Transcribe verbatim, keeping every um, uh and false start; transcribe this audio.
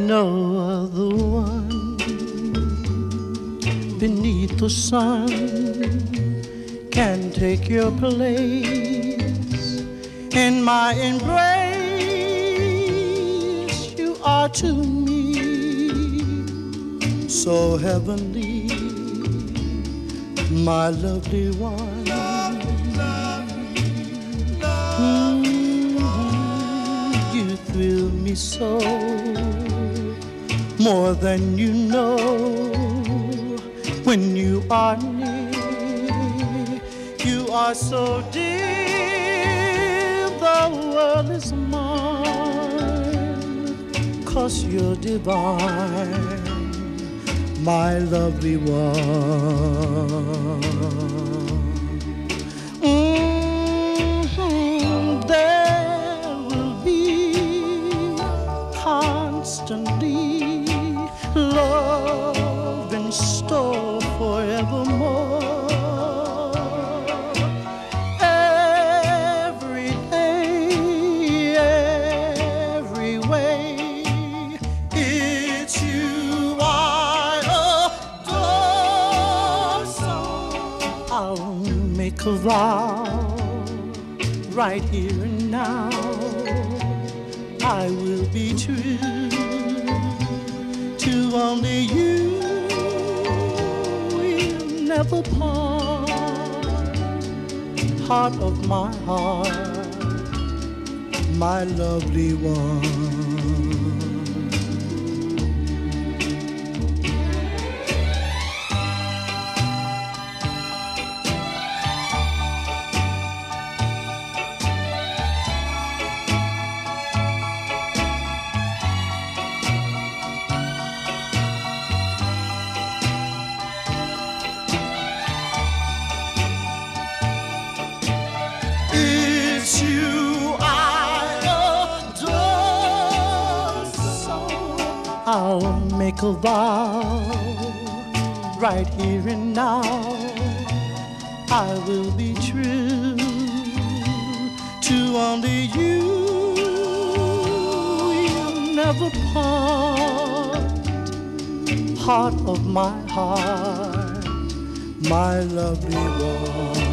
No other one beneath the sun can take your place in my embrace. You are to me so heavenly, my lovely one. Thrill me so, more than you know. When you are near, you are so dear. The world is mine, 'cause you're divine, my lovely one. Mm-hmm. There will be constantly love in store forevermore. Every day, every way, it's you I adore. So I'll make a vow right here and now. I will be true to only you. We'll never part. Heart of my heart, my lovely one. I'll make a vow right here and now. I will be true to only you. We'll never part. Heart of my heart, my lovely one.